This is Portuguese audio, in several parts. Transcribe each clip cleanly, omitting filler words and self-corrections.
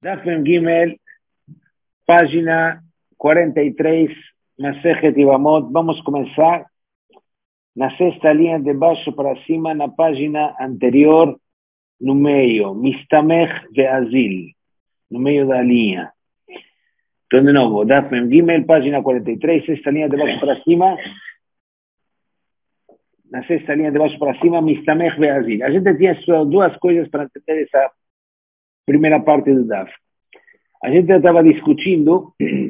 Daf Mem Gimel, página 43, Masejet Yevamot. Vamos a comenzar na sexta linha de baixo para cima, na página anterior, no meio, Mistamech ve'azil, no meio da linha. Então, de novo, Daf Mem Gimel, página 43, sexta linha de baixo para cima, na sexta linha de baixo para cima, Mistamech ve'azil. A gente tinha estudado duas coisas para entender essa primeira parte do Daf. A gente estava discutindo,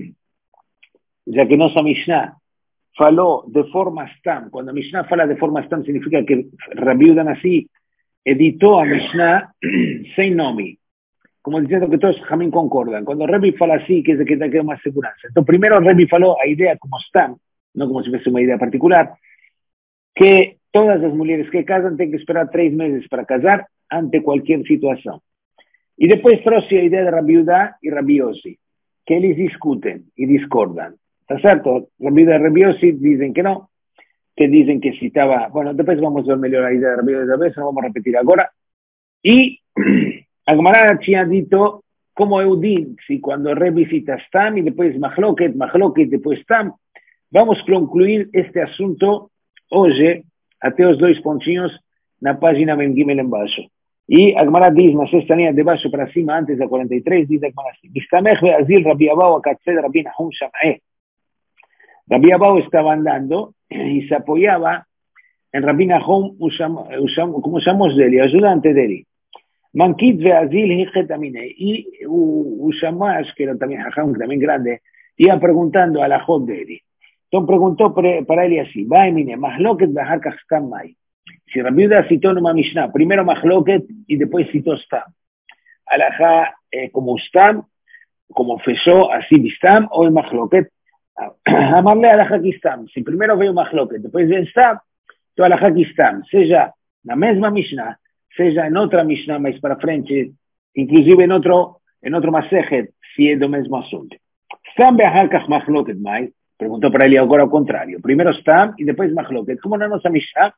já que nossa Mishnah falou de forma stam. Quando a Mishnah fala de forma stam, significa que Rabi Yehuda Nasi editou a Mishnah sem nome, como dizendo que todos também concordam. Quando o Rabi fala assim, quer dizer que tem uma segurança. Então, primeiro o Rabi falou a ideia como stam, não como se fosse uma ideia particular, que todas as mulheres que casam têm que esperar 3 meses para casar ante qualquer situação. E depois trouxe a ideia de Rabi Yehuda e Rabi Yossi, que eles discutem e discordam. Está certo? Rabi Yehuda e Rabi Yossi dizem que não, que dizem que se estava... Bueno, depois vamos ver melhor a ideia de Rabi Yehuda e Rabi Yossi, não vamos repetir agora. E a Gemara tinha dito, como eu disse, quando revisita Stam e depois Mahloket, depois Stam, vamos concluir este assunto hoje, até os 2 pontinhos, na página Mem Gimel embaixo. E a Gemara diz, na sexta linha de baixo para cima, antes da 43, diz a Gemara assim, Mistamech ve'azil Rabi Abau akatzed Rabi Nahum Sham'eh. Rabi Abau estava andando e se apoiava em Rabi Nahum, como chamamos dele, ajudante dele. Mankit ve'azil hichet aminei. E o Shamash, que era também Hacham, também grande, ia perguntando a Lachot dele. Então perguntou para ele assim, vai mine, mahloket ve'ahar kach stam mai. Si Rabi Yehuda citó en una Mishnah, primero Mahloket y después citó Stam. Alajá como Stam, como fechó así Bistam, o el Mahloket. Amarle alajá que Stam. Si primero veo Mahloket, después ve Stam, tu alajá que Stam. Seja la misma Mishnah, seja en otra Mishnah más para frente, inclusive en otro Masejet, si es lo mismo asunto. Stam be'ahar kach Mahloket mai. Preguntó para él ahora al contrario. Primero Stam y después Mahloket. ¿Cómo no nos a Mishnah?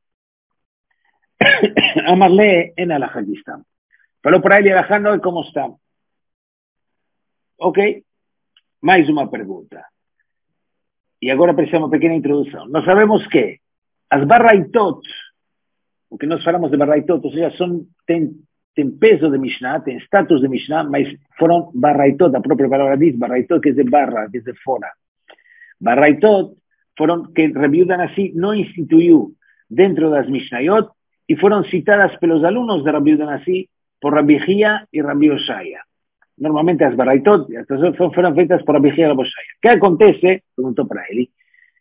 Amarle en alajá que Stam. Falou para ele, alajá não é como Stam. Ok? Mais uma pergunta. E agora precisamos uma pequena introdução. Nós sabemos que as barraitot, o que nós falamos de barraitot, ou seja, tem peso de Mishnah, tem status de Mishnah, mas foram barraitot, a própria palavra diz, barraitot quer dizer barra, quer dizer fora. Barraitot foram que Rabi Yehuda Nasi não instituiu dentro das Mishnayot, y fueron citadas pelos alumnos de Rabi Yehuda Nasi por Rabbi Hia y Rabbi Oshaya. Normalmente las baraitot fueron feitas por Rabbi Hia y Rabbi Oshaya. ¿Qué acontece? Preguntó para él.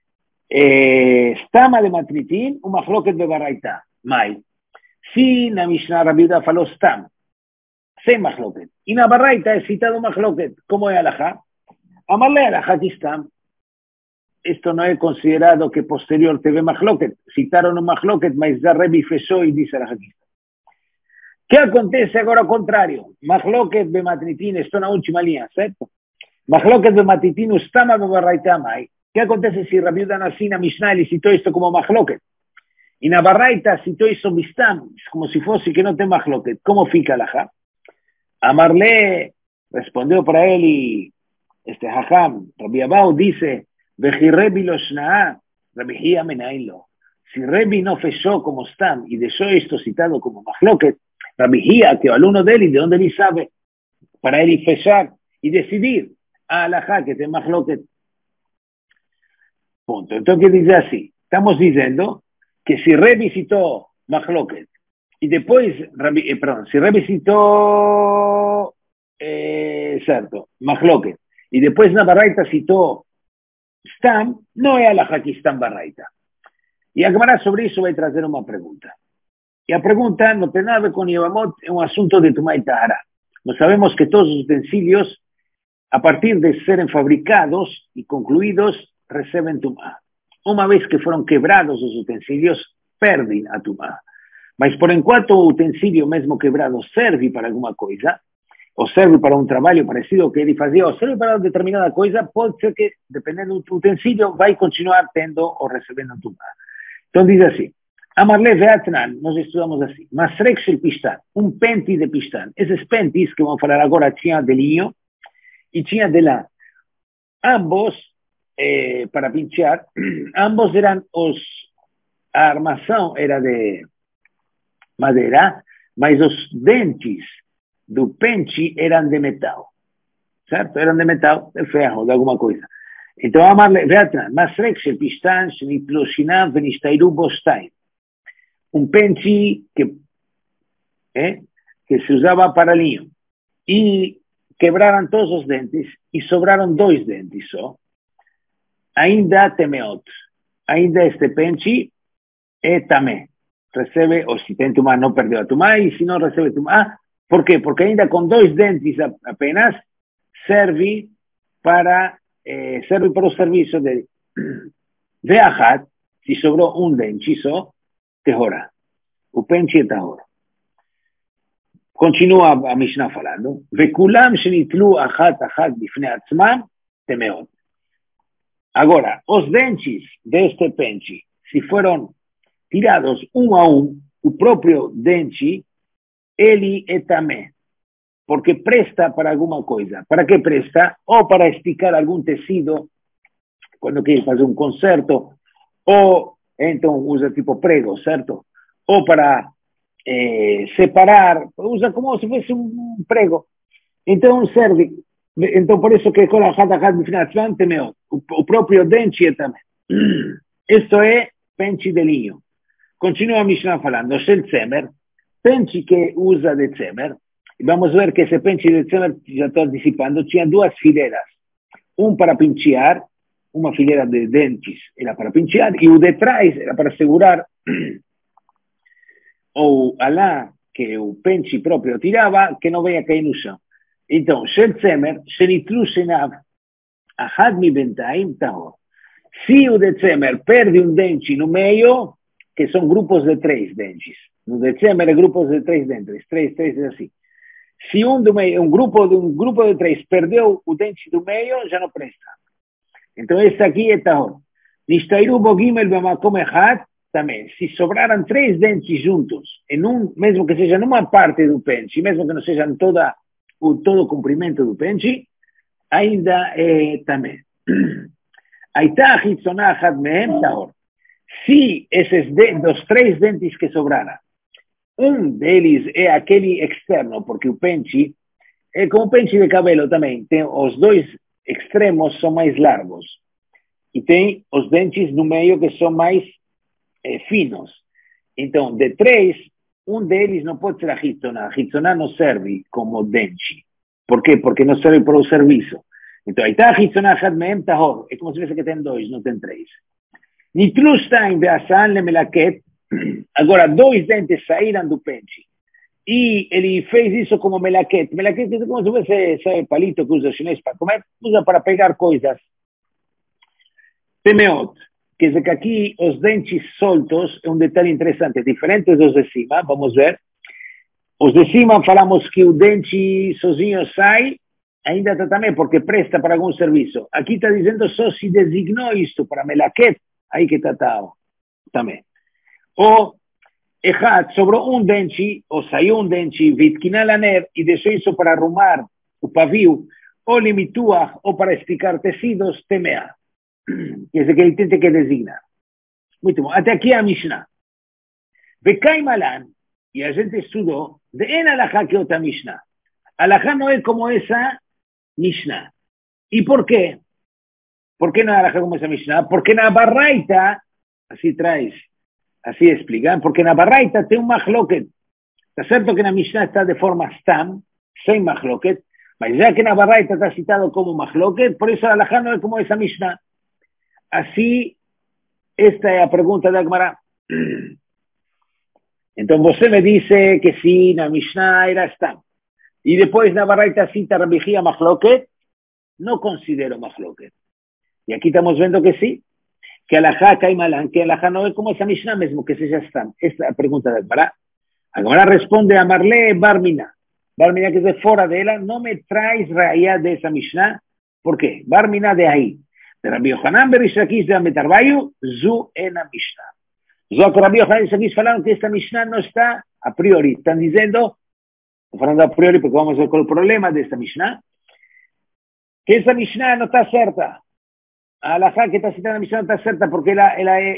Stama de matritin, un mahloket de baraita. Mai. Si na Mishnah Rabbi Yehuda faló stam, sem mahloket. Y na baraita es citado mahloket. ¿Cómo es alajá? Amarle alajá que stam. Esto no es considerado que posterior te ve Mahloket. Citaron un Mahloket, mas ya Rebi fechó y dice la Hakista. ¿Qué acontece ahora al contrario? Mahloket be matnitin, esto es la última línea, ¿cierto? Mahloket be matnitin, ustama be barraitamai. ¿Qué acontece si Rabi Yehuda Nasi na Mishnah le citó esto como Mahloket? Y na barraita citó eso bistam, como si fuese que no te Mahloket. ¿Cómo fica la ha? Amarle respondió para él y este Hacham, Rabi Abau dice, si Rebi no fechó como Stam y dejó esto citado como Mahloket, Rabbi Hia, que es alumno de él, y de dónde él sabe, para él fechar y decidir a alajá que te Mahloket. Punto. Entonces dice así, estamos diciendo que si Rebi citó Mahloket y después, si Rebi citó cierto, Mahloket y después Navarraita citó Stam, no es alajá que Stam barraita. Y a Gemara sobre eso va a traer una pregunta. Y la pregunta no tiene nada con Yevamot, es un asunto de Tumá y Tahara. Nos sabemos que todos los utensilios, a partir de ser fabricados y concluidos, reciben Tumá. Una vez que fueron quebrados los utensilios, pierden a Tumá. Mas por enquanto o utensilio mesmo quebrado serve para alguna cosa, o serve para un trabajo parecido que él hacía, o serve para determinada cosa, puede ser que, dependendo do utensilio, vai continuar tendo o recebendo Tumá. Entonces dice así, Amarle Veatnan, nós estudamos assim. Masrek shel pistan, pente de pistan. Esses pentes que vamos falar agora tinha de linho e tinha de lã. Ambos, para pinchar, ambos eram a armação era de madeira, mas os dentes do pente eram de metal. Certo? Eram de metal, de ferro, de alguma coisa. Então, Amarle Veatnan, Masrek shel pistan, shenitlo shinav venistairu bostain. Pente que se usava para linho. E quebraram todos os dentes e sobraram 2 dentes só. Ainda temeot. Ainda este pente é tamé. Recebe, ou se tem tumá, não perdeu a tumá, e se não recebe tumá. Por quê? Porque ainda com 2 dentes apenas serve para o serviço de veahat, se sobrou um dente só, tehorá. O pente é tahor. Continua a Mishnah falando. Vekulam shenitlu achat bifnei atzmam temeot. Agora, os dentes deste pente, se foram tirados um a um, o próprio dente, ele é tamé. Porque presta para alguma coisa. Para que presta? Ou para esticar algum tecido, quando quer fazer um concerto, ou então usa tipo prego, certo? Ou para separar, usa como se fosse um prego. Então serve. Então por isso que o próprio dente é também. Isto é pente de linho. Continua a Mishnah falando, Shel Tzemer, pente que usa de Tzemer, e vamos ver que esse pente de Tzemer, já estou antecipando, tinha 2 fileiras. Para pinchear, uma fileira de dentes era para pinchear, e o de trás era para segurar ou alá que o pente próprio tirava, que não venha cair no chão. Então, Shel Tzemer, Shenitlu Shenav, Ahad mi Bentaim Tahor. Se o de Tzemer perde um dente no meio, que são grupos de 3 dentes. No de Tzemer é grupos de 3 dentes, 3 é assim. Se do meio, um grupo de 3 perdeu o dente do meio, já não presta. Então, esse aqui é Tahor. Nistairu Bogimel Bamakom Echad, também. Se sobraram 3 dentes juntos, mesmo que seja numa parte do pente, mesmo que não seja todo o comprimento do pente, ainda é também. Aitá Hitzoná Achad Mehem Tahor. Se dos 3 dentes que sobraram, um deles é aquele externo, porque o pente é como o pente de cabelo também. Tem os 2 extremos são mais largos. E tem os dentes no meio que são mais finos. Então, de 3, um deles não pode ser a Hitzoná. A Hitzoná não serve como dente. Por quê? Porque não serve para o serviço. Então, aí está a Hitzoná Achad Mehem Tahor. É como se fosse que tem 2, não tem 3. Nitlu Shtaim Be'asan Lemelaket. Agora, 2 dentes saíram do pente. E ele fez isso como melaquete. Melaquete é como se fosse esse palito que usa o chinês para comer. Usa para pegar coisas. Temeot. Quer dizer que aqui os dentes soltos é um detalhe interessante. Diferentes dos de cima, vamos ver. Os de cima falamos que o dente sozinho sai, ainda está também porque presta para algum serviço. Aqui está dizendo só se designou isto para melaquete, aí que está também. Ou sobrou um dente, ou saiu um dente, vitkinalaner, e deixou isso para arrumar o pavio, ou limituar, ou para esticar tecidos, temea. Quer dizer que ele tem que designar. Muito bom. Até aqui a Mishnah. Vekai malan, e a gente estudou, de en alajá que outra Mishnah. Alajá não é como essa Mishnah. E por quê? ¿Por qué no é alajá como essa Mishnah? Porque na Barraita, assim explica, porque na Barraita tem um machloket. Está certo que na Mishnah está de forma stam, sem machloket, mas já que na Barraita está citado como machloket, por isso a alajá não é como essa Mishnah. Assim, esta é a pergunta da Gemara. Então você me disse que sim, na Mishnah era stam. E depois na Barraita cita Rabbi Hia machloket, não considero machloket. E aqui estamos vendo que sim. Que alajá cai malan, que alajá não é como essa Mishnah mesmo, que seja stam. Esta é a pergunta da Gemara. A Gemara responde a Marle Barmina. Barmina que de fora dela, não me traz raia dessa Mishnah. ¿Por quê? Barmina de aí. De Rabbi Yohanan Berish Lakish de Ametarbayu, zu ena Mishnah. Só que Rabi Yohanan e Shakish falaram que esta Mishnah não está a priori. Estão dizendo, estou falando a priori porque vamos ver qual é o problema desta Mishnah, que essa Mishnah não está certa. A halakha que está citada na Mishnah não está certa porque ela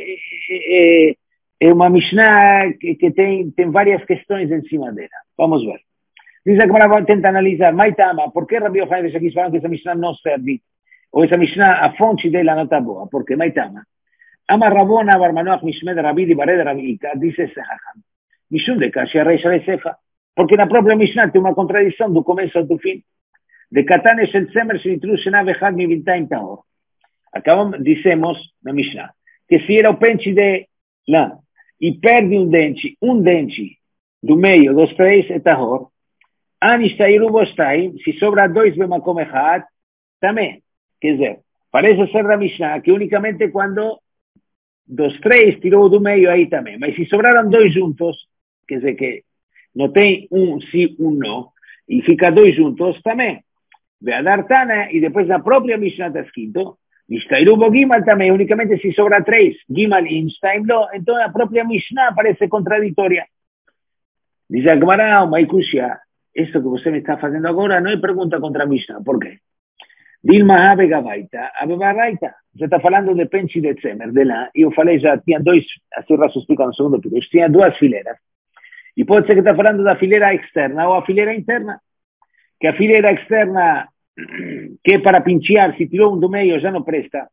é uma Mishnah que tem várias questões em cima dela. Vamos ver. Diz a Gemara, tenta analisar. Maitama, por que Rabi Yohanan e Shakish falaram que essa Mishnah não serve? Ou essa Mishnah, a fonte dela não está boa? Porque Maitama. Amar Rabona bar Manoach Mishmed Rabbi di Bared Rabika, dice esse Hacham. Mishum de Kashi Reisha Sefa. Porque na própria Mishnah tem uma contradição do começo ao fim. De Katane Shel Tzemer Shenitru Shena Vechad Mi Vintaim Tahor. Acabamos, dissemos na Mishnah, que se era o pente de lã e perde um dente do meio dos três é Tahor. Anistairu Bostaim, se sobra dois Bemakom Echad, também. Quer dizer, parece ser da Mishnah que unicamente quando dos três tirou do meio aí também. Mas se sobraram dois juntos, quer dizer que não tem um sim, um não, e fica dois juntos também. Ve'adartana, e depois a própria Mishnah está escrito, Nishtairubo Gimal também, unicamente se sobra três, Gimal e Instain lo, então a própria Mishnah parece contraditória. Diz a Gemara, Maikushia, isso que você me está fazendo agora não é pergunta contra a Mishnah, por quê? Dilma Abegavaita, Abebaraita. Você está falando de Penchi de Tzemer, de lá, e eu falei já, tinha dois, a senhora explica no segundo período, tinha duas fileiras. E pode ser que está falando da fileira externa ou a fileira interna. Que a fileira externa, que é para pinchear, se tirou um do meio, já não presta.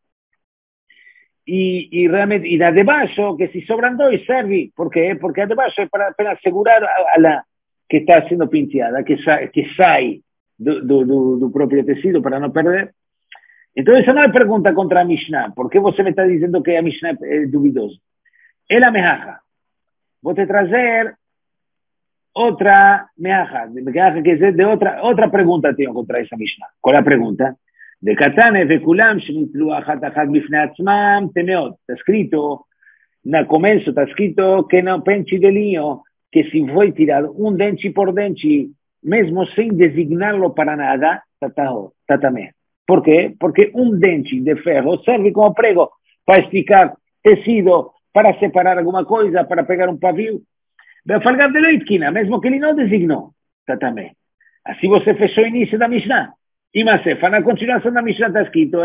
E realmente, e da de baixo, que se sobram dois, serve. Por quê? Porque a de baixo é para apenas segurar a la que está sendo pincheada, que sai do próprio tecido para não perder. Então essa não é pergunta contra a Mishnah. Por que você me está dizendo que a Mishnah é duvidosa? Ela meaja. Vou te trazer outra meaja. Meaja quer dizer de outra pergunta tenho contra essa Mishnah. Qual é a pergunta? De Katane vekulam shenitlu achat achat bifnei atzmam temeot. Está escrito, no começo está escrito que no pente de linho, que se foi tirado um dente por dente, mesmo sem designá-lo para nada, está também. Por quê? Porque um dente de ferro serve como prego para esticar tecido, para separar alguma coisa, para pegar um pavio. Vai falar de Loitkina, mesmo que ele não designou, está também. Assim você fechou o início da Mishnah. E Masefa, na continuação da Mishnah está escrito,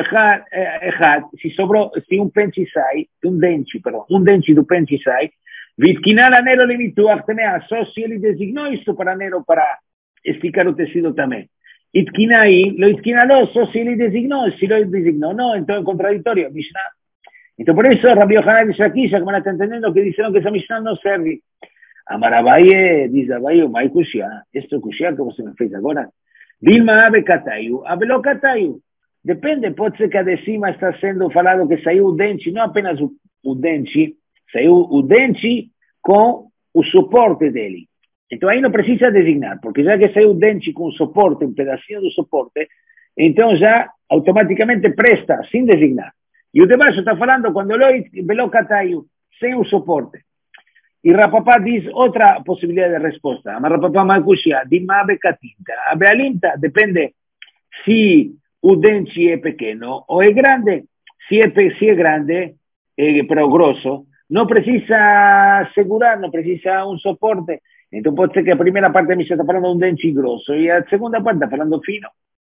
se um pente sai, um dente do pente sai, Vitkina anelo limituach também, só se ele designou isso para anelo, para esticar o tecido também. Itkina aí, lo itkina lo, só se ele designou, se lo designou, não, então é contraditório, Mishnah. Então por isso, Rabbi Yohanan diz aqui, já como está entendendo, que disseram que essa Mishnah não serve. Amar Abaye, diz Abaye, Mai Kushia, este Kushia que você me fez agora, Dilma Abe Katayu, Abelo Katayu. Depende, pode ser que a de cima está sendo falado que saiu o dente, não apenas o dente, saiu o dente com o suporte dele. Então aí não precisa designar, porque já que saiu o dente com o suporte, um pedacinho do suporte, então já automaticamente presta, sem designar. E o de baixo está falando quando Belo Katayu, sem o suporte. E Rapapá diz outra possibilidade de resposta. Mas Rapapá Makushia, Dima Bekatinta. A Bealinta depende se o dente é pequeno ou é grande. Se é grande, pero grosso, não precisa segurar, não precisa um suporte. Então pode ser que a primeira parte da Mishnah está falando de um dente grosso e a segunda parte está falando fino.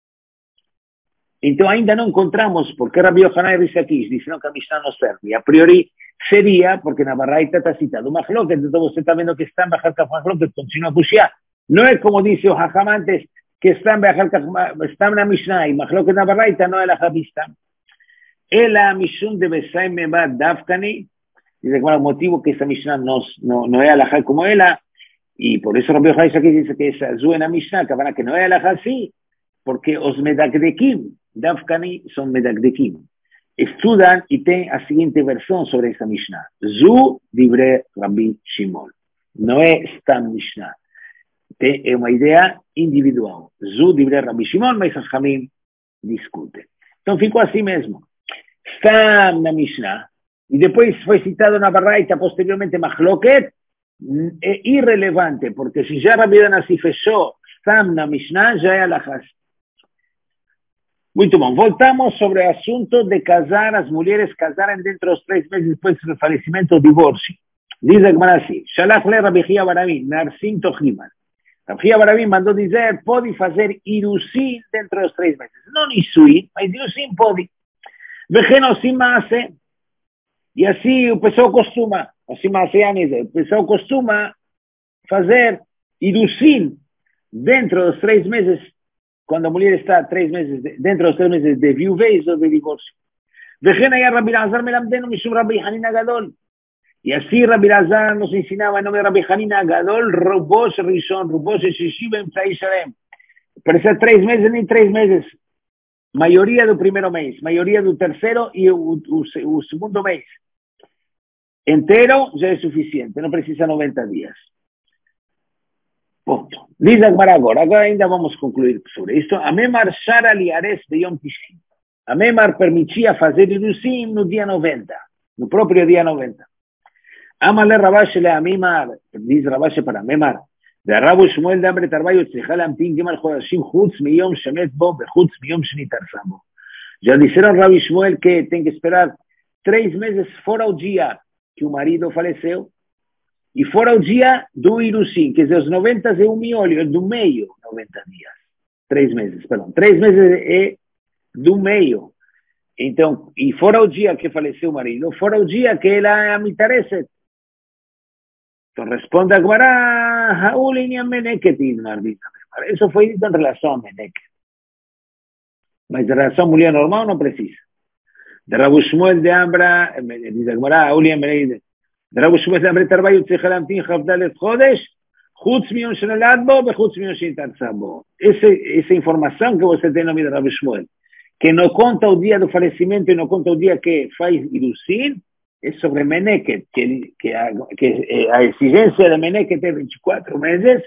Então ainda não encontramos porque Rabbi Yohanan e Risakish disseram que a Mishnah não serve. A priori seria, porque na Baraita está citado Mahloket, então você está vendo que está em Bajalkaf Mahloket, continua a Kushia. Não é como disse o Hacham antes, que está na Mishnah e Mahloket na Baraita não é a Javista. Ela Mishum de Besaim Mebad Dafkani, dice que o motivo que essa Mishnah não é alajá como ela, e por isso Rabbi Yohanan aqui diz que essa Zue na Mishnah, que não é alajá assim, porque os Medagdekim, Dafkani são Medagdekim. Estudan e tem a seguinte versão sobre essa Mishnah. Zu dibre Rabbi Shimon. Não é Stam Mishnah. É uma ideia individual. Zu dibre Rabbi Shimon, mas os Hamim discutem. Então ficou assim mesmo. Stam na Mishnah. E depois foi citado na Baraita, posteriormente Mahloket. É irrelevante, porque se já Rabbi Yohanan se fechou Stam na Mishnah, já é alajás. Muito bom. Voltamos sobre o assunto de casar, as mulheres casarem dentro dos 3 meses depois do falecimento ou divórcio. Dice Gemara así, Shalach le Rabbi Chia Barabí, Narsim Tojiman. Rabbi Chia Barabí mandó dizer, pode fazer irusim dentro dos 3 meses. Não nisuim, mas irusim pode. Vejeno simase, e assim o pessoal costuma, assim o pessoal costuma fazer irusim dentro dos 3 meses, quando a mulher está 3 meses, dentro dos 3 meses de viuvez ou de divórcio. Vejeno ya Rabbi Lazar melamdeno mishum Rabbi Hanina Gadol. Y así Rabbi Lazar nos ensinaba en nombre de Rabbi Hanina Gadol, Robos Rishon, Robos Shishim, Emtzai Shalem. Pero esos 3 meses ni 3 meses. Mayoría del primer mes, mayoría del tercero y el segundo mes. Entero ya es suficiente, no precisa 90 días. Punto. Dice Agmar agora ainda vamos concluir sobre isto. A Memar Shara Liares de Yom Tishin. A Memar permitia fazer irusim no dia 90, no próprio dia 90. Amale Rabash le Amimar, dice Rabash para Memar. De Rabu Shmuel de Ambre Tarbayo, Tzijal Ampin Gimal Chodashim, Chutz Miyom Shemet Bo, Bechutz Miyom Shenitarsan Bo. Já disseram Rabbi Shmuel que tem que esperar 3 meses fora o dia que o marido faleceu e fora o dia do irusim, quer dizer, os 90 é o miolho, do meio, 90 dias. 3 meses, perdão. 3 meses é do meio. Então, e fora o dia que faleceu o marido, fora o dia que ela é a mitareset. Então responde a Gemara, Haulinha Meneket, isso foi dito em relação a Meneket. Mas em relação à mulher normal não precisa. De Rabu Shmuel de Ambra, diz a Gemara, Haulinha Meneket. De Rabu Shmuel de Ambra Tarbayo, Tzechalamtin, Chavdalet Chodesh, Chutz Mion Shenelad Bo, Bechutz Mion Shenitarsan Bo. Essa informação que você tem no nome de Rabu Shmuel, que não conta o dia do falecimento e não conta o dia que faz irusim, é sobre Meneket, que a exigência de Meneket é 24 meses.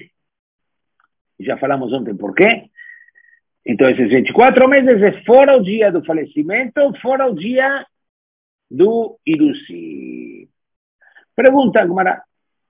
Já falamos ontem por quê. Então, esses 24 meses é fora o dia do falecimento, fora o dia do irusim. Pergunta, Gemara.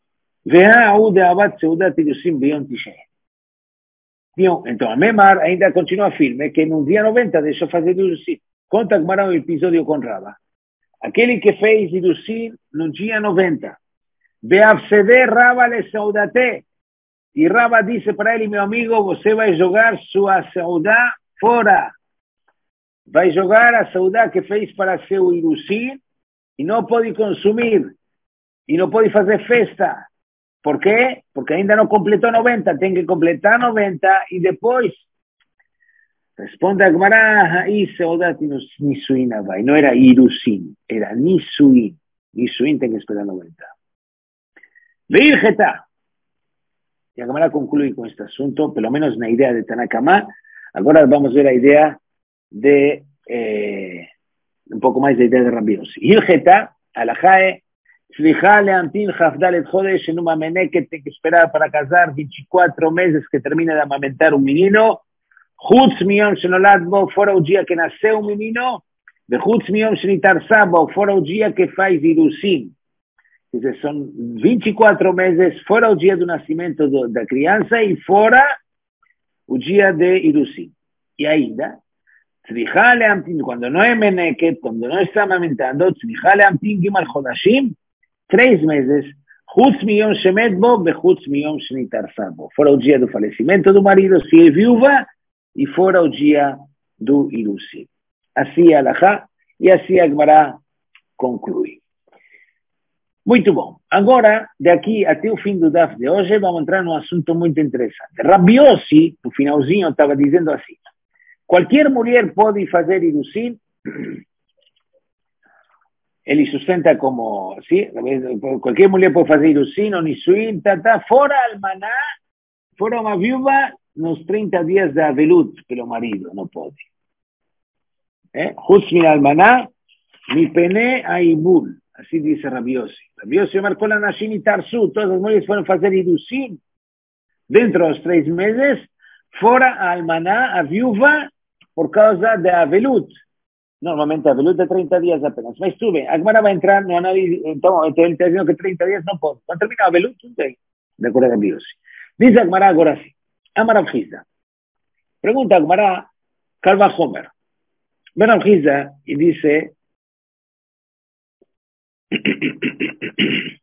Então, a Memar ainda continua firme que no dia 90 deixou fazer irusim. Conta, Gemara, um episódio com Rava. Aquele que fez irusim no dia 90. Beavsede Rava le saudate. E Rava disse para ele, meu amigo, você vai jogar sua saudá fora. Vai jogar a saudá que fez para seu irusim e não pode consumir. E não pode fazer festa. Por quê? Porque ainda não completou 90. Tem que completar 90 e depois... Responde a Gemara, aí saudade nisuim vai. Não era irusim, era nisuim. Nisuim tem que esperar 90. Virgeta. E a Gemara conclui com este assunto, pelo menos na ideia de Tanakama. Agora vamos ver a ideia de... um pouco mais da ideia de Rabbi Yossi. Virgeta, alahae, Tzlicha leamtin chafdalet chodesh, numa meneket tem que esperar para casar 24 meses que termina de amamentar um menino. Chutz miyom shenolad bo, fora o dia que nasceu o menino, de chutz miyom shenitarsan bo, fora o dia que faz irusim. Quer dizer, são 24 meses fora o dia do nascimento da criança e fora o dia de irusim. E ainda, tzricha leamtin, quando não é meneket, quando não está amamentando, tzricha leamtin gimal chodashim, 3 meses, chutz miyom shemet bo, bechutz miyom shenitarsan bo, fora o dia do falecimento do marido, se é viúva, e fora o dia do irusim. Assim é a Alahá, e assim a Gemara conclui. Muito bom. Agora, daqui até o fim do DAF de hoje, vamos entrar num assunto muito interessante. Rabbi Yossi, no finalzinho, estava dizendo assim, qualquer mulher pode fazer irusim, ele sustenta como, sim, qualquer mulher pode fazer irusim, ou nisuim, fora almaná, fora uma viúva, nos 30 dias de avelut pelo marido, não pode. Chutz min almaná, mi pene aibul. Assim disse Rabbi Yossi. Rabbi Yossi marcou na Nashim e Tarsu, todas as mulheres foram fazer irusim dentro dos 3 meses, fora a almaná, a viúva, por causa da avelut. Normalmente a avelut é 30 dias apenas. Mas tudo bem, a Gemara vai entrar no análise, então ele está dizendo que 30 dias não pode. Quando termina a avelut, tudo bem. De acordo com Rabbi Yossi. Diz a Gemara agora assim. Amar Abchizda. Pregunta a Gemara, Kalva Homer. Ben Abchizda, e dice,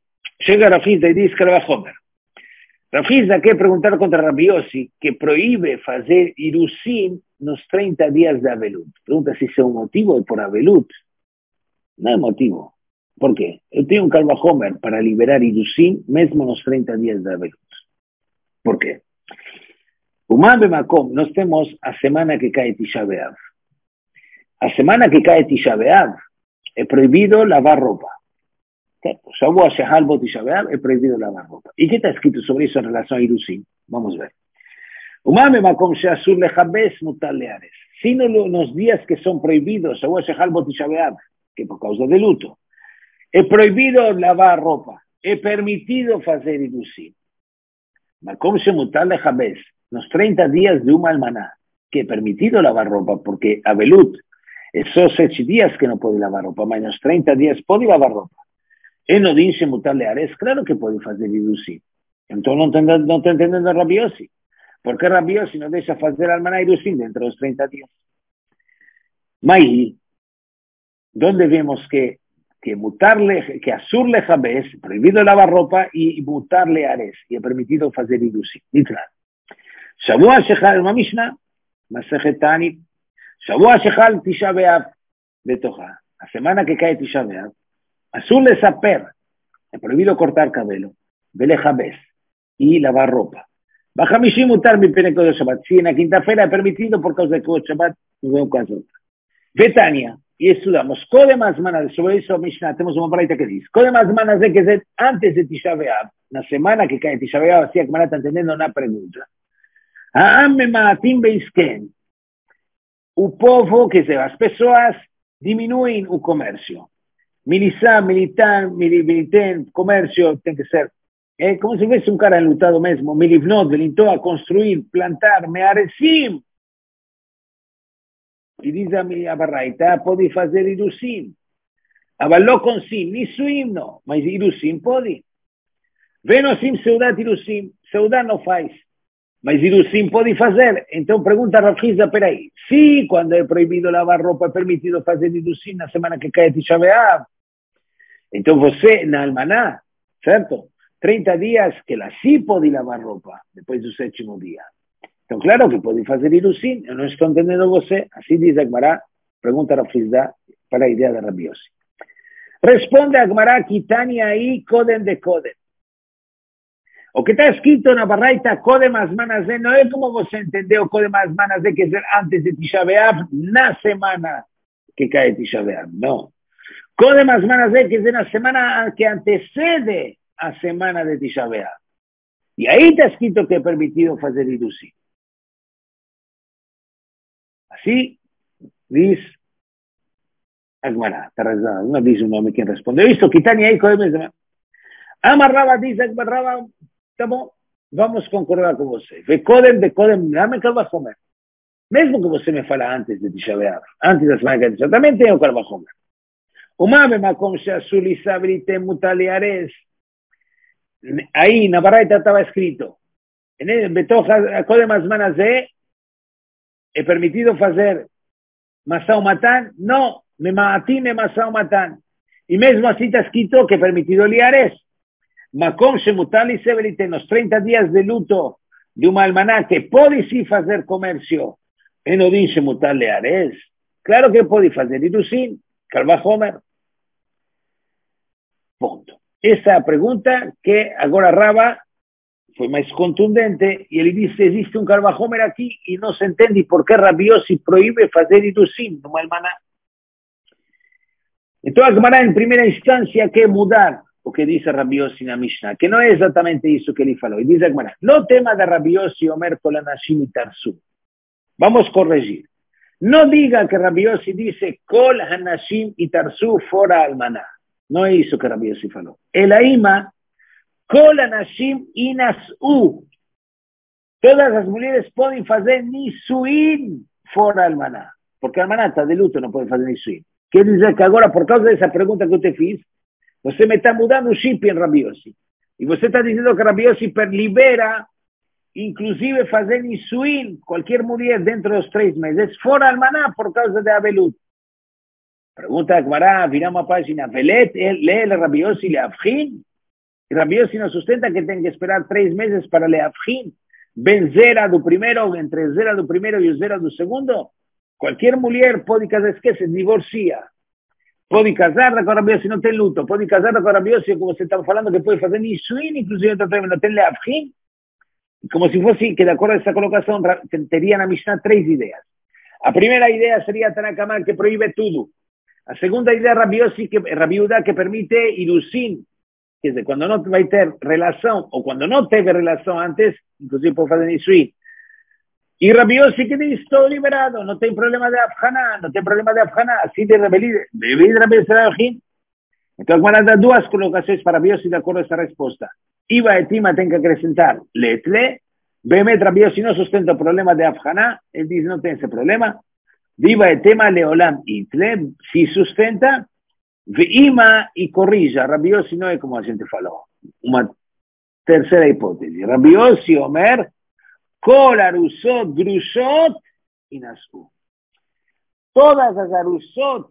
Chega Rafizda y dice que va a comer. Rafizda quer preguntar contra Rabbi Yossi que proíbe fazer Irusim nos 30 días de Avelut. Pregunta si es un motivo por Avelut. No es motivo. ¿Por qué? Yo tengo un Calvajomer para liberar Irusim mesmo nos 30 días de Avelut. ¿Por qué? Umam Bemakom, nós temos a semana que cae Tisha B'Av. A semana que cae Tisha B'Av é proibido lavar ropa. Shavua Shehal Bo Tisha B'Av é proibido lavar ropa. ¿Y qué está escrito sobre eso en relación a Irusim? Vamos a ver. Umam Bemakom Sheasur Lechabes Mutar Leares. Sino nos días que son prohibidos, Shavua Shehal Bo Tisha B'Av, que por causa de luto, é proibido lavar ropa. É permitido fazer Irusim. Makom Shemutar Lechabes. Los 30 días de una almaná, que he permitido lavar ropa, porque a Belut, esos 7 días que no puede lavar ropa, menos 30 días puede lavar ropa. Él no dice mutarle ares, claro que puede hacer irusim. Entonces no está entendiendo Rabbi Yossi. ¿Por qué Rabbi Yossi no deja hacer almaná irusim dentro de los 30 días? Mai, ¿dónde vemos que mutarle, que azurle jabes, prohibido lavar ropa, y mutarle ares, y he permitido hacer irusim? Literal. שבוע שחל, במשנה, מסכת תענית, שבוע שחל תשעה באב בתוכה, הסמנה כקאי תשעה באב, אסור לספר, es prohibido cortar cabello, ולחבס, y lavar ropa. בחמישי מותר מפני קודש שבת, si en la quinta-feira es permitido por causa de קודש שבת, no veo caso. ותניא, y estudiamos, קודם הזמן, sobre eso משנה, tenemos una paraita que dice, קודם הזמן הזה que es antes de תשעה באב, la semana que cae תשעה באב, así que me está entendiendo una pregunta. O povo, que as pessoas diminuem o comércio. Militar, comércio tem que ser. É como se fosse cara enlutado mesmo. Milivnot, velintou a construir, plantar, mearesim. E diz a Baraita, pode fazer irusim. Avalou com sim, nisuim não, mas irusim pode. Venosim seudat irusim, seudat não faz. Mas Irusim pode fazer. Então pergunta a Rafizda, peraí, se quando é proibido lavar roupa é permitido fazer Irusim na semana que cai Tisha B'Av, então você, na Almaná, certo? 30 dias que ela sim pode lavar roupa, depois do 7º dia. Então claro que pode fazer Irusim, eu não estou entendendo você. Assim diz a Gemara, pergunta a Rafizda para a ideia da Rabbi Yossi. Responde a Gemara, Kitani aí, Kodem de Kodem. O que está escrito na Baraita Kodem Azman Hazeh não é como você entendeu Kodem Azman Hazeh, que é antes de Tisha B'Av, na semana que cai Tisha B'Av. Não. Kodem Azman Hazeh, que é na semana que antecede a semana de Tisha B'Av. E aí está escrito que é permitido fazer Irusim. Assim diz a Gemara. Está razão. Não diz o nome quem respondeu. Isto, Kitani aí, Kodem Azman. Amarrava, diz a Gemara. Tá bom, vamos concordar com você. Ve Kodem de Kodem, dá-me Calvajomer. Mesmo que você me fala antes de Tisha B'Av, antes da semana de Tisha B'Av, também tem o Calvajomer. Uma Bemakom Sheasur Lisabri Mutar Leares. Aí, na Baraita estava escrito, Kodem Azman Hazeh, é permitido fazer Masá Matan? Não, Memaatim e Masá Matan. E mesmo assim está escrito que é permitido Leares. Makom Shemutar Lisabri, nos 30 dias de luto de uma almaná que pode sim fazer comércio, e não diz Shemutar Leares. Claro que pode fazer Irusim, Calvajomer. Ponto. Essa é a pergunta que agora Rava foi mais contundente e ele disse: existe um Calvajomer aqui e não se entende por que Rabbi Yossi proíbe fazer Irusim numa almaná. Então a Gemara, em primeira instância, quer mudar o que dice Rabbi Yossi na Mishnah, que não é exatamente isso que ele falou. E diz a Gemara: no tema de Rabbi Yossi Omer Kol Hanashim Itarsu. Vamos corrigir. No diga que Rabbi Yossi dice Kol Hanashim Itarsu fora almaná. Não é isso que Rabbi Yossi falou. Elaima Kol Hanashim Inasu. Todas as mulheres podem fazer nisuim fora almaná. Porque a almaná está de luto, não pode fazer nisuim. Quer dizer que agora, por causa dessa pergunta que eu te fiz, você me está mudando o chip em Rabbi Yossi. E você está dizendo que Rabbi Yossi libera, inclusive fazer nisuim, qualquer mulher dentro dos 3 meses, fora almaná por causa de Avelut. Pergunta a Gemara, viramos a página. Velet, lê Rabbi Yossi leavchin. E Rabbi Yossi nos sustenta que tem que esperar 3 meses para leafhin, ben zera do primeiro, entre zera do primeiro e o zera do segundo. Qualquer mulher pode casar, esquece, divorcia. Pode casar com Rabbi Yossi, não tem luto. Pode casar com Rabbi Yossi, como você estava falando, que pode fazer nisuin, inclusive não tem leafhin. Como se fosse, que de acordo a essa colocação, teria na Mishnah 3 ideias. A primeira ideia seria Tanakama, que proíbe tudo. A segunda ideia é Rabbi Yehuda, que permite irusin. Quer dizer, quando não vai ter relação, ou quando não teve relação antes, inclusive pode fazer nisuin. E Rabbi Yossi que diz, estou liberado, não tem problema de afhaná, não tem problema de afhaná, assim de rebelião, então, agora dá 2 colocações para Rabbi Yossi de acordo a essa resposta. Iba etima tem que acrescentar letle, Bemet Rabbi Yossi não sustenta o problema de afhaná, ele diz, não tem esse problema. Viva etema leolam itle, se sustenta, veima e corrija. Rabbi Yossi não é como a gente falou. Uma terceira hipótese. Rabbi Yossi Omer, Kol arusot grushot inasu. Todas as arusot,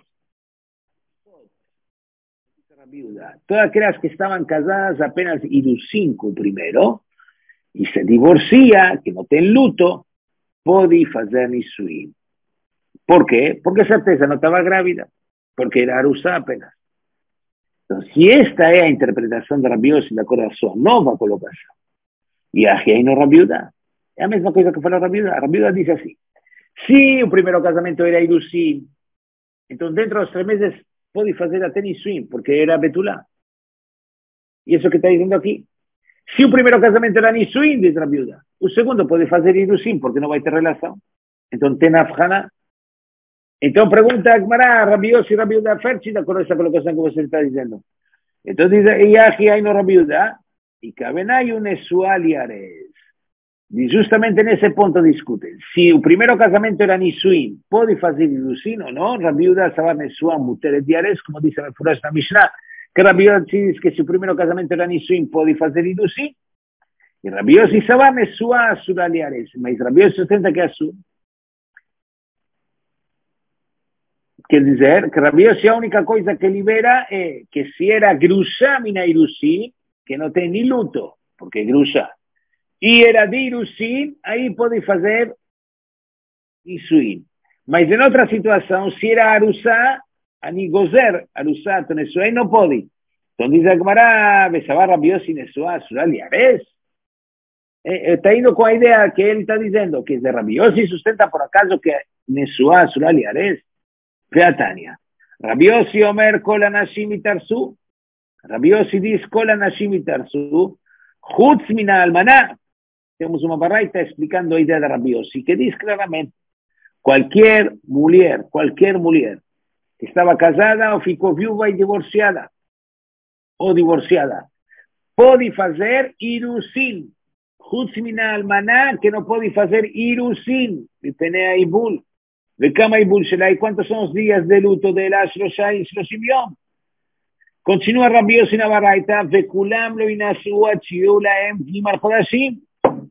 todas aquelas que estavam casadas apenas irusin com o primeiro, e se divorcia, que não tem luto, pode fazer nisuin. Por quê? Porque certeza não estava grávida, porque era arusá apenas. Então, se esta é a interpretação de Rabbi Yossi, de acordo a sua nova colocação, e a Reino Rabbi Yehuda, é a mesma coisa que falou Rabbi Yehuda. Rabbi Yehuda diz assim, se o primeiro casamento era irusin, então dentro dos 3 meses pode fazer até nisuin, porque era betulá. E isso que está dizendo aqui. Se o primeiro casamento era nisuin, diz Rabbi Yehuda, o segundo pode fazer irusin, porque não vai ter relação. Então tem afhaná. Então pergunta a Gemara, Rabbi Yossi e Rabbi Yehuda Ferchi, de acordo a essa colocação que você está dizendo. Então diz, Iahi Aino Rabbi Yehuda, e Kabenai Unesual e Ares. E justamente nesse ponto discutem. Se o primeiro casamento era nisuin, pode fazer irusin ou não? Rabbi Yehuda Savar Nesuah Muteret de Ares, como diz a Mefurash na Mishnah, que Rabbi Yehuda diz que se o primeiro casamento era nisuin, pode fazer irusin. E Rabbi Yossi Savar Nesuah Asura de Ares. Mas Rabbi Yossi sustenta que é Asur. Quer dizer, que Rabbi Yossi a única coisa que libera é que se era grusha mina irusin, que não tem nem luto, porque é grusha. E era de irusin, aí pode fazer isuin. Mas em outra situação, se era arusá, anigozer, arusá, tonesuá, não pode. Então diz a Gemara, Besavar Rabbi Yossi nesuá, surali ares. Está indo com a ideia que ele está dizendo, que de Rabbi Yossi sustenta por acaso que nesuá, surali ares. Veatania. Rabbi Yossi Omer kol anashim itarsu. Rabbi Yossi diz kol anashim itarsu. Chutz mina almaná. Temos uma baraita explicando a ideia de Rabbi Yossi, que diz claramente, qualquer mulher que estava casada ou ficou viúva e divorciada, pode fazer irusin. Chutz mina almaná, que não pode fazer irusin. Vipenea ibul. Vekama ibul shela. E quantos são os dias de luto dela? Shlosha e shloshim yom. Continua Rabbi Yossi na baraita, vekulam lo inasu atziu lahem gimar chodashim.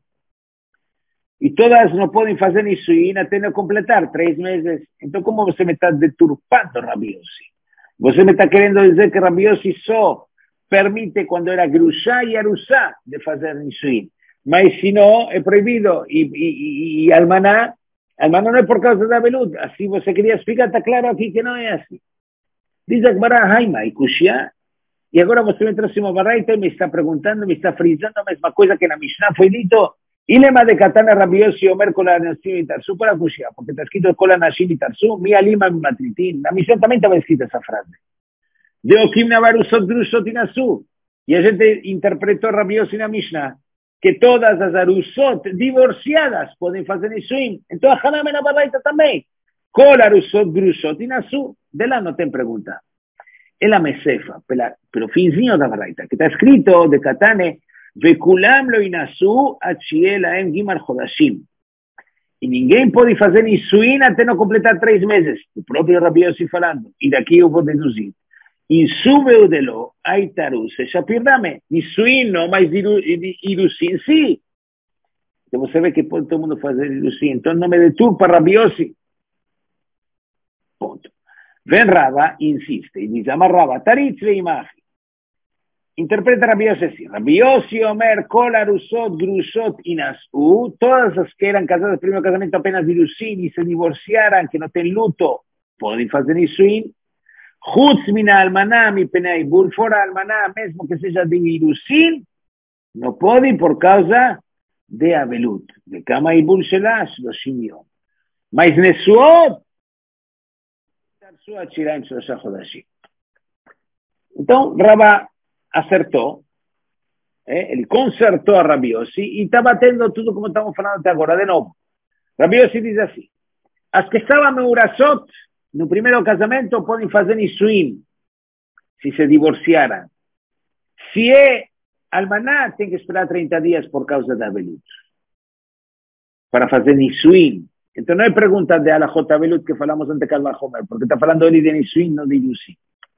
E todas não podem fazer isso e até não completar 3 meses. Então, como você me está deturpando, Rabbi Yossi? Você me está querendo dizer que Rabbi Yossi só permite quando era grusha e arusá de fazer isso. Mas se não, é proibido. E almaná não é por causa da veluda. Assim você queria explicar, está claro aqui que não é assim. Diz a Gemara Haima e Kushia, e agora você me trouxe uma baraita e me está perguntando, me está frisando a mesma coisa que na Mishnah foi dito. Ilema de Katana Rabbi Yossi Omer Kol Anashim Itarsu para Kushia, porque está escrito Kol Anashim Itarsu, mi alima mi matritin. Na Mishnah também estava escrita essa frase. Deokim Navarusot Grusot Inasu. E a gente interpretou Rabbi Yossi na Mishnah, que todas as arusot divorciadas podem fazer isuim. Então a Haname na baraita também. Kol Arusot Grusot Inasu. De lá não tem pergunta. Ela me cefa, pelo finzinho da baraita, que está escrito de Katane, Vekulam lo inasu atziel lahem gimar chodashim. E ninguém pode fazer nisuin até não completar 3 meses. O próprio Rabbi Yossi falando. E daqui eu vou deduzir. Insubeu de lo aitaru se shapirdame. Nisuin não, mas irusin sim. Então você vê que pode todo mundo fazer irusin. Então não me deturpa Rabbi Yossi. Ponto. Vem Rava, insiste. E diz, Amar Rava, taritz veimachi. Interpreta Rabbi Yossi así. Rabbi Yossi Omer, Kol Arusot, Grusot y Nasu, todas las que eran casadas en primer casamiento apenas Irusin y se divorciaran, que no tienen luto, pueden hacer Isuin. Chutz mina almaná, mi pena ibul, fora almaná, mesmo que seja de Irusin, no puede por causa de Abelut. De Kama ibul shelash, lo shimion. Mais Nesuot, Tarsuat Shiraim Shosha Chodashim. Então, Rabá acertou, ele consertou a Rabbi Yossi e está batendo tudo como estamos falando até agora, de novo. Rabbi Yossi diz assim, as que estavam meurasot, no primeiro casamento, podem fazer Nisuim, se se divorciaram. Se é almaná, tem que esperar 30 dias por causa da Abelut, para fazer Nisuim. Então, não é pergunta de Alachot Abelut que falamos ante Kal Vachomer, porque está falando ele de Nisuim, não de Ilusim.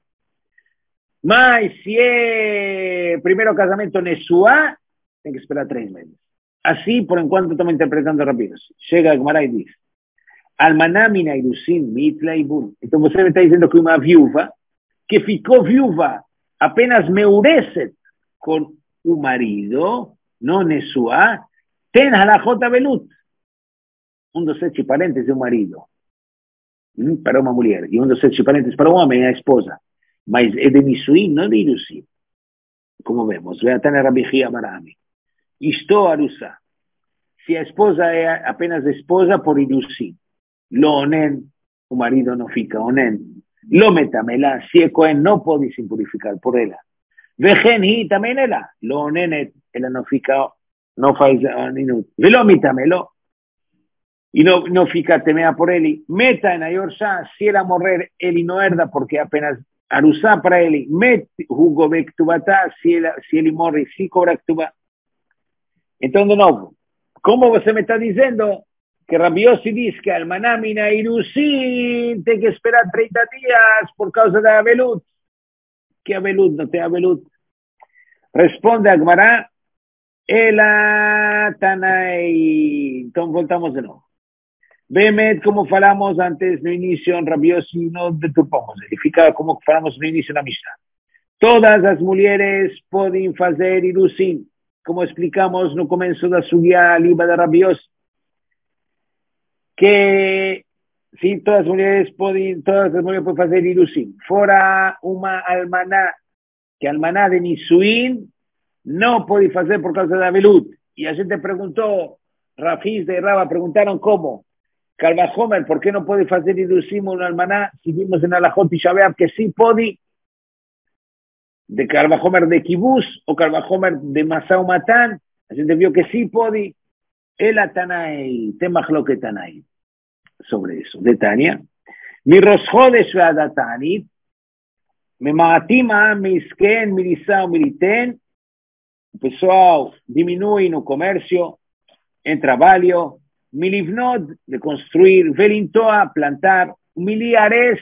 Mas se é primeiro casamento Nesuá, tem que esperar 3 meses. Assim, por enquanto, estamos interpretando rápido. Chega a Gemara e diz, Almaná mina ilusim mitla ibul. Então você me está dizendo que uma viúva que ficou viúva apenas meureset com o marido, não Nesuá, tem halachot abelut. Dos 7 parentes é o marido, para uma mulher. E dos 7 parentes para o homem é a esposa. Mas é de Nisuim, não de Ilusim. Como vemos, ve a Tana Rabbi Chia Barami. Isto arusa. Se a esposa é apenas esposa por Ilusim, lo onen, o marido não fica onen. Lo metamela, se é cohen, não pode se purificar por ela. Vejen hi também ela, lo onenet, ela não fica, não faz oninut. Velo metamelo, e não fica temea por ele. Meta na Yorsha, se ela morrer, ele não herda porque apenas Arusá para ele, met Hugo Bektubatá, se ele morre, se cobra Ktubá. Então, de novo, como você me está dizendo que Rabbi Yossi diz que Almaná mina Irusim tem que esperar 30 dias por causa da Abelut? Que Abelut? Não tem Abelut? Responde a Gemara, Ela Tanai. Então, voltamos de novo. Bemet, como falamos antes no inicio, en Rabbi Yossi no deturpamos, ele fica como falamos no inicio na Mishnah. Todas as mulheres podem fazer Irusim, como explicamos no começo da Sugya Liba da Rabbi Yossi, que sim, todas as mulheres podem fazer Irusim. Fora uma almaná, que almaná de Nisuim não pode fazer por causa da Abelut. E a gente perguntou, Rafis de Raba perguntaram como. Kal Vachomer, ¿por qué no puede hacer Irusim un almaná? Si vimos en Alajot y Shabeab que sí puede, de Kal Vachomer de Kibus o Kal Vachomer de Masao Matán, la gente vio que sí puede, el Atanay, temachlo que Tanay, sobre eso, de Tania. Mi Rosjodes Veadatanit, me maatima, me isken, mi risao, mi riten, o pessoal diminui no comércio, em trabalho, milivnod, de construir, velintoa, plantar, miliares,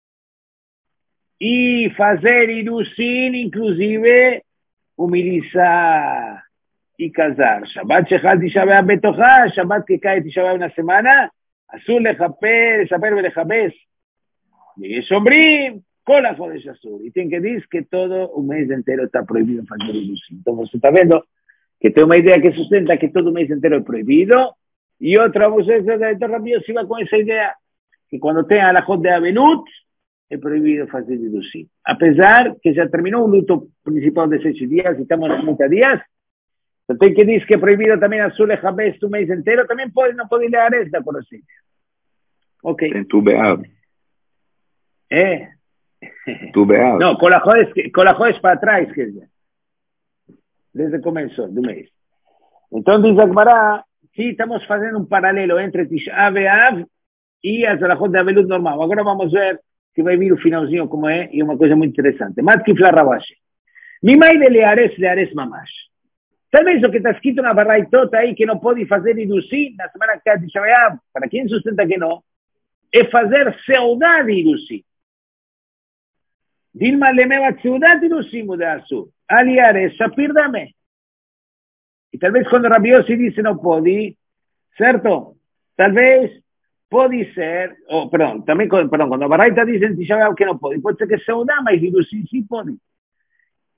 e fazer irusim, inclusive, humilizar e casar. Shabbat shechal Tisha B'Av betochá, Shabbat que cai Tisha B'Av na semana, asur lechaper, saper velechabes. E sombrim, kol hachodesh asur. E tem que dizer que todo o mês inteiro está proibido fazer irusim. Então você está vendo que tem uma ideia que sustenta que todo o mês inteiro é proibido, e outra, você de Rabbi Yossi va com essa ideia, que quando tem a alajot de Abelut, é proibido fazer Irusim. Apesar que já terminou o luto principal de 7 dias, e estamos nos 30 dias, então tem que dizer que é proibido também a Sule Habes o mês inteiro, também pode, não pode ler esta por assim. Ok. Tem tu beado. É. Tu beado. Não, com a joias para trás, quer dizer. Desde o começo do mês. Então diz a Gemara, sim, estamos fazendo um paralelo entre Tisha B'Av e as alajot de Abelut normal. Agora vamos ver que vai vir o finalzinho como é, e uma coisa muito interessante. Matkifla Rabashi. Mimai de leares mamash. Talvez o que está escrito na Barraitota aí, que não pode fazer Irusim na semana que é Tisha B'Av, para quem sustenta que não, é fazer seudá de Irusim. Dilma lemeva seudá de Irusim o de Asur. Aliares, Shapir dame. E talvez quando Rabbi Yossi disse não pode, certo? Talvez pode ser, quando a Baraita diz em Tisha B'Av que não pode ser que seudá, mas Irusim sim pode.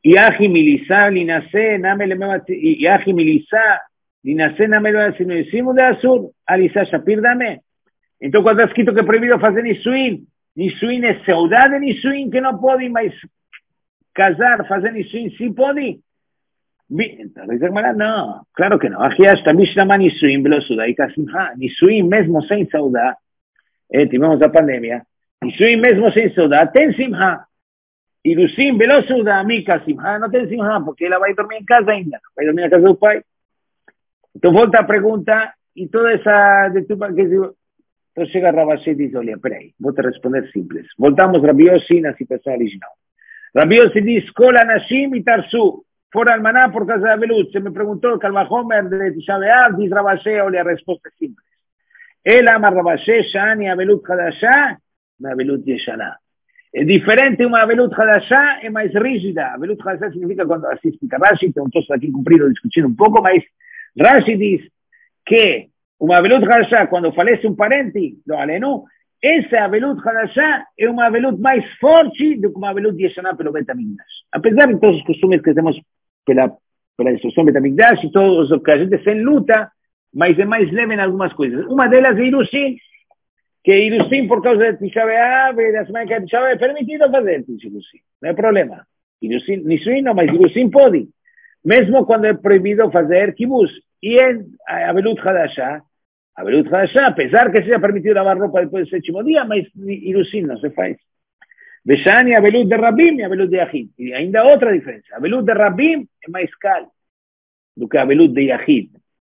Yahi Milisa, Linase, Name Yahi Milisa, Linase, Name Lemematzinui, de Azul, Alisa Shapir, dame. Então, quando está escrito que é proibido fazer Nisuin, Nisuin é saudade, Nisuin que não pode mais casar, fazer Nisuin, sim pode. Então, diz a Gemara, não, claro que não. Aqui está Mishnama Nisuin, Belosudá, e Kasimha, Nisuin mesmo sem saudade, tivemos a pandemia, Nisuin mesmo sem saudade, tem Simha. Irusim, Belosudá, Mika, Simha, não tem Simha, porque ela vai dormir em casa ainda, vai dormir na casa do pai. Então, volta a pergunta, e toda essa... Então chega Rabashé e diz, olha, peraí, vou te responder simples. Voltamos Rabi Yossi na situação original. Rabi Yossi diz, Kola Nashim e Tarsu, fora almaná por causa da Belut. Se me perguntou, Calvajomer de Tisha B'Av, diz Rabashé, olha, a resposta é simples. Ele ama Rabashé, Shani, a Belut Hadashá, na Belut Yeshaná. É diferente uma Belut Hadashá, é mais rígida. A Belut Hadashá significa, quando assim explica Rashi, tem um texto aqui comprido discutindo um pouco, mas Rashi diz que uma Avelut Hadashá, quando falece um parente do Alenu, essa Avelut Hadashá é uma Avelut mais forte do que uma Avelut Yeshaná pelo Betamigdash. Apesar de todos os costumes que temos pela instrução Betamigdash e todos os que a gente sem luta, mas é mais leve em algumas coisas. Uma delas é Irusim, que Irusim por causa de Tisha B'Av e da semana que é Tisha B'Av é permitido fazer Irusim, não é problema. Irusim, Nisuim não, mas Irusim pode. Mesmo quando é proibido fazer Kibus. E em Avelut Hadashá, apesar que seja permitido lavar roupa depois do 7º dia, mas Irusim não se faz. Veshani, Avelut de Rabim e Avelut de Yahid. E ainda outra diferença. Avelut de Rabim é mais caro do que Avelut de Yahid,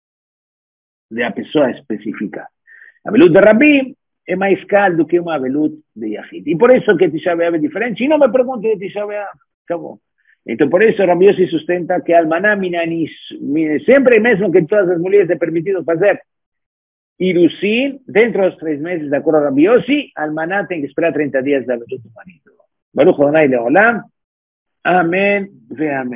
da pessoa específica. Avelut de Rabim é mais caro do que uma Avelut de Yahid. E por isso que Tisha B'Av é diferente. E não me pergunte de Tisha B'Av. Acabou. Então, por isso, Rabi Yossi sustenta que Almaná, sempre mesmo que todas as mulheres é permitido fazer Irusim, dentro dos 3 meses, de acordo a Rabi Yossi, Almaná tem que esperar 30 dias da Avelut do marido. Baruch Adonai Leolam. Amém ve amém.